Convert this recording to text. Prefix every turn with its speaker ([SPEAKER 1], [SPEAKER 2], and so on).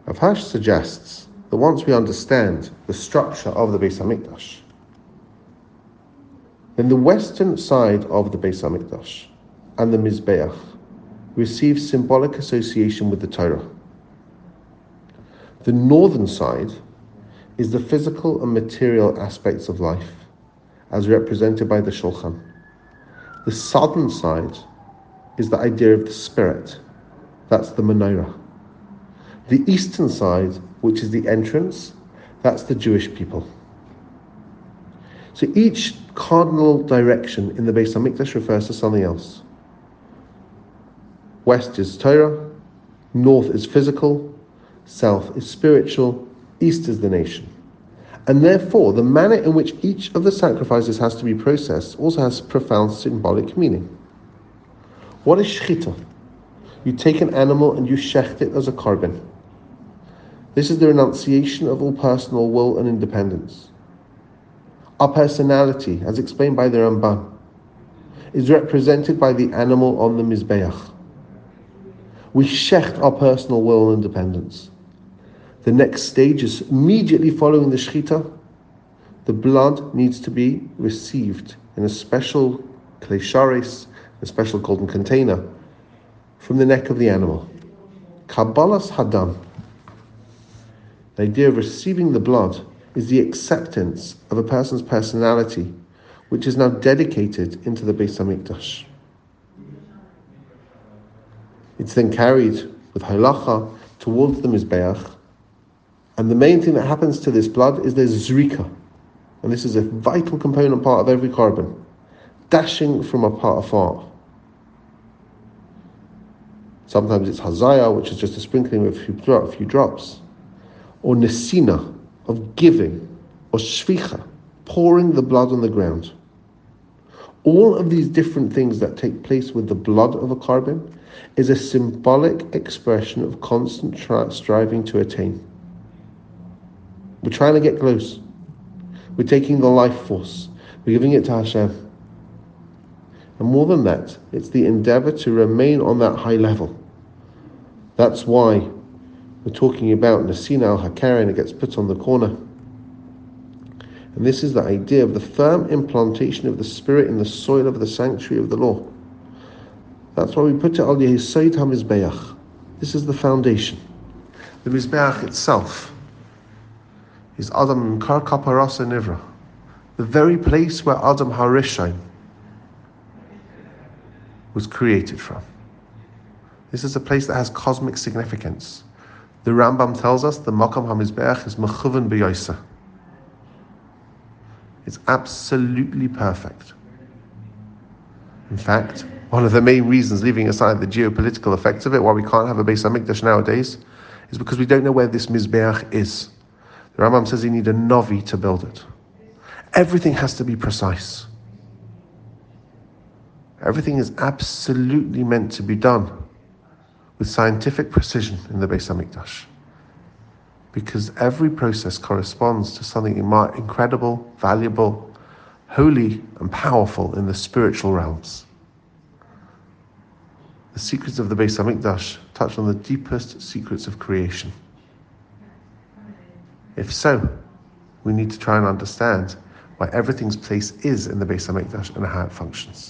[SPEAKER 1] Rav Hirsch suggests that once we understand the structure of the Beis Hamikdash, then the western side of the Beis Hamikdash and the Mizbeach receive symbolic association with the Torah. The northern side is the physical and material aspects of life, as represented by the Shulchan. The southern side is the idea of the spirit, that's the menorah. The eastern side, which is the entrance, that's the Jewish people. So each cardinal direction in the Beis Hamikdash refers to something else. West is Torah, north is physical, south is spiritual, east is the nation. And therefore, the manner in which each of the sacrifices has to be processed also has profound symbolic meaning. What is shechita? You take an animal and you shecht it as a korban. This is the renunciation of all personal will and independence. Our personality, as explained by the Ramban, is represented by the animal on the Mizbeach. We shecht our personal will and independence. The next stage is immediately following the shechita. The blood needs to be received in a special klei sharis, a special golden container, from the neck of the animal. Kabbalas hadam. The idea of receiving the blood is the acceptance of a person's personality, which is now dedicated into the Beis Hamikdash. It's then carried with halacha towards the Mizbeach, and the main thing that happens to this blood is there's zrika, and this is a vital component part of every korban, dashing from a part afar. Sometimes it's hazaya, which is just a sprinkling with a few drops, or nesina, of giving, or shvicha, pouring the blood on the ground. All of these different things that take place with the blood of a korban is a symbolic expression of constant striving to attain. We're trying to get close. We're taking the life force. We're giving it to Hashem. And more than that, it's the endeavor to remain on that high level. That's why we're talking about Nesina al-Hakara, and it gets put on the corner. And this is the idea of the firm implantation of the Spirit in the soil of the sanctuary of the law. That's why we put it al Yesod HaMizbeach. This is the foundation. The Mizbeach itself is Adam Kar Kaparasa Nivra, the very place where Adam HaRishon was created from. This is a place that has cosmic significance. The Rambam tells us the Makam HaMizbeach is Mechuvan B'Yosa. It's absolutely perfect. In fact, one of the main reasons, leaving aside the geopolitical effects of it, why we can't have a Beis Hamikdash nowadays, is because we don't know where this Mizbeach is. The Rambam says you need a Novi to build it. Everything has to be precise. Everything is absolutely meant to be done with scientific precision in the Beis Hamikdash, because every process corresponds to something incredible, valuable, holy, and powerful in the spiritual realms. The secrets of the Beis Hamikdash touch on the deepest secrets of creation. If so, we need to try and understand why everything's place is in the Beis Hamikdash and how it functions.